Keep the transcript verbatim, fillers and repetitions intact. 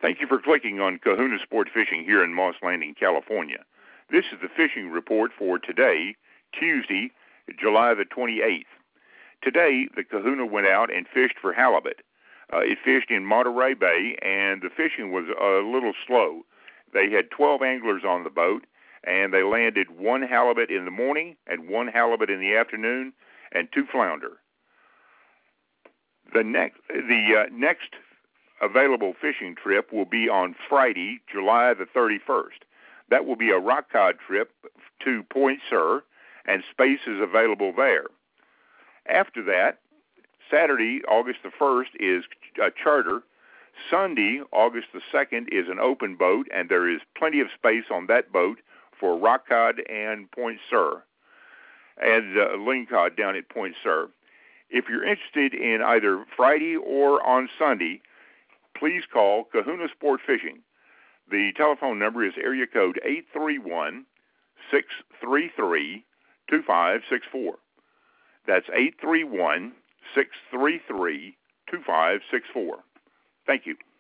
Thank you for clicking on Kahuna Sport Fishing here in Moss Landing, California. This is the fishing report for today, Tuesday, July the twenty-eighth. Today, the Kahuna went out and fished for halibut. Uh, it fished in Monterey Bay, and the fishing was a little slow. They had twelve anglers on the boat, and they landed one halibut in the morning and one halibut in the afternoon and two flounder. The next, the uh, next available fishing trip will be on Friday, July the thirty-first. That will be a rock cod trip to Point Sur, and space is available there. After that, Saturday, August the first, is a charter. Sunday, August the second, is an open boat, and there is plenty of space on that boat for rock cod and Point Sur, and uh, lingcod down at Point Sur. If you're interested in either Friday or on Sunday, please call Kahuna Sport Fishing. The telephone number is area code eight three one, six three three, two five six four. That's eight three one, six three three, two five six four. Thank you.